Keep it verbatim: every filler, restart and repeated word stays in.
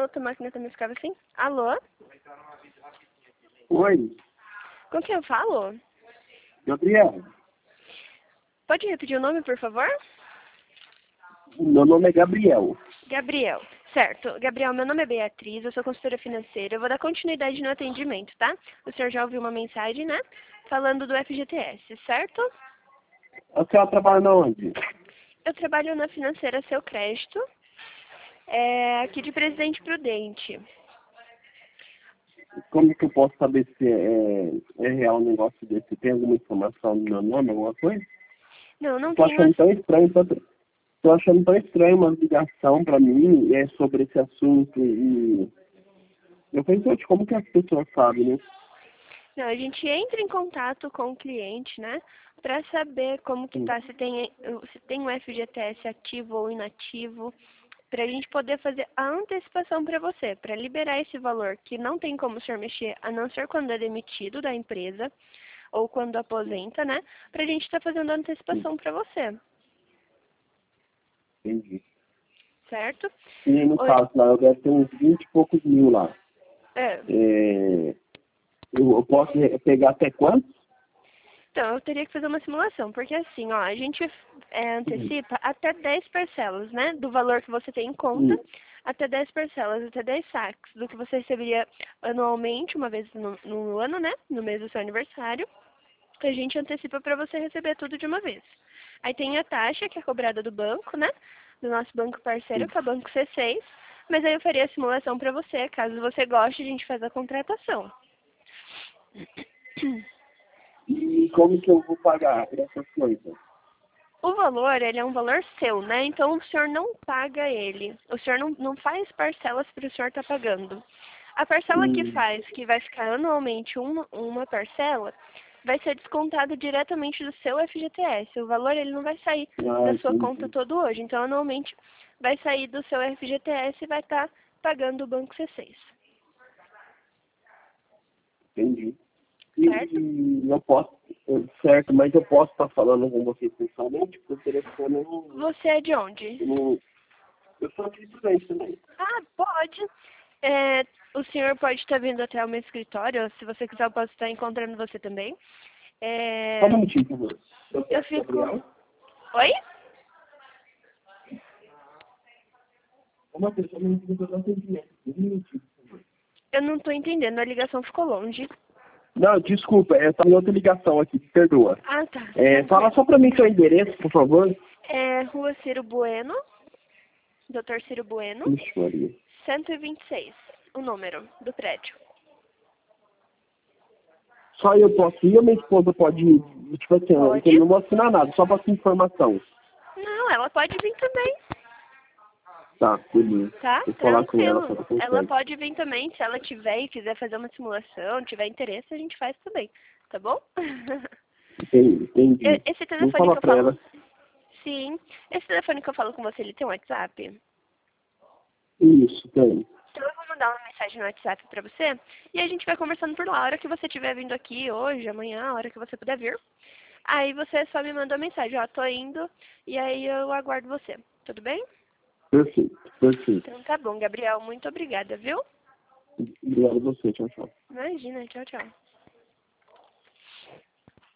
tua máquina também ficava assim? Alô? Oi, Com quem eu falo? Gabriel. Pode repetir o nome, por favor? Meu nome é Gabriel. Gabriel. Certo. Gabriel, meu nome é Beatriz, eu sou consultora financeira. Eu vou dar continuidade no atendimento, tá? O senhor já ouviu uma mensagem, né? Falando do F G T S, certo? A senhora trabalha na onde? Eu trabalho na financeira Seu Crédito, é, aqui de Presidente Prudente. Como que eu posso saber se é, é real um negócio desse? Tem alguma informação do meu nome, alguma coisa? Não, não Tô tenho... achando tão estranho, tô, tô achando tão estranho uma ligação pra mim é, sobre esse assunto e eu penso, "Oxe, como que as pessoas sabem, né? Não, a gente entra em contato com o cliente, né? Para saber como que Hum. tá, se tem, se tem um F G T S ativo ou inativo, para a gente poder fazer a antecipação para você, para liberar esse valor que não tem como o senhor mexer, a não ser quando é demitido da empresa ou quando aposenta, né? Para a gente estar fazendo a antecipação para você, Entendi. certo? E no Oi, caso lá, eu deve ter uns vinte e poucos mil lá. é, É, eu, eu posso re- pegar até quanto? então, eu teria que fazer uma simulação, porque assim, ó, a gente é, Hum. antecipa até dez parcelas, né? Do valor que você tem em conta, Hum. até dez parcelas, até dez saques, do que você receberia anualmente, uma vez no, no ano, né? No mês do seu aniversário. A gente antecipa para você receber tudo de uma vez. Aí tem a taxa, que é cobrada do banco, né? Do nosso banco parceiro, que é o Banco C seis. Mas aí eu faria a simulação para você, caso você goste, a gente faz a contratação. E como que eu vou pagar essas coisas? O valor, ele é um valor seu, né? Então o senhor não paga ele. O senhor não, não faz parcelas para o senhor estar pagando. A parcela que Hum. faz, que vai ficar anualmente uma, uma parcela, vai ser descontado diretamente do seu F G T S. O valor, ele não vai sair Ah, da sua conta entendi. todo hoje. Então, anualmente, vai sair do seu F G T S e vai estar pagando o Banco C seis. Entendi. E, Certo? e eu posso, certo, mas eu posso estar falando com você pessoalmente, porque o telefone eu não, Você é de onde? eu não. Eu sou aqui estudante também. Ah, pode. É, o senhor pode estar vindo até o meu escritório. Se você quiser, eu posso estar encontrando você também. Só É, um minutinho, por favor. Eu eu sou fico... Gabriel. Oi? Uma pessoa me pediu para atendimento. Um minutinho, por favor. Eu não estou entendendo. A ligação ficou longe. Não, desculpa, é só outra ligação aqui, perdoa. Ah, tá. É, fala Tranquilo. só para mim seu endereço, por favor. É Rua Ciro Bueno, doutor Ciro Bueno, Ixi, Maria. cento e vinte e seis, o número do prédio. Só eu posso ir ou minha esposa pode ir? Tipo assim, eu Pode? não vou assinar nada, só para informação. Não, ela pode vir também. Tá, beleza. Tá? Vou falar com ela Tranquilo. para Ela consegue. pode vir também, se ela tiver e quiser fazer uma simulação, tiver interesse, a gente faz também. Tá bom? Entendi. E- entendi. Esse Vou telefone falar que eu para falo... ela. Sim. Esse telefone que eu falo com você, ele tem um WhatsApp? Isso, tem. Então eu vou mandar uma mensagem no WhatsApp pra você e a gente vai conversando por lá. A hora que você estiver vindo aqui, hoje, amanhã, a hora que você puder vir. Aí você só me manda uma mensagem, ó, tô indo, e aí eu aguardo você. Tudo bem? Perfeito, perfeito. Então tá bom, Gabriel. Muito obrigada, viu? Obrigado a você, tchau, tchau. Imagina, tchau, tchau.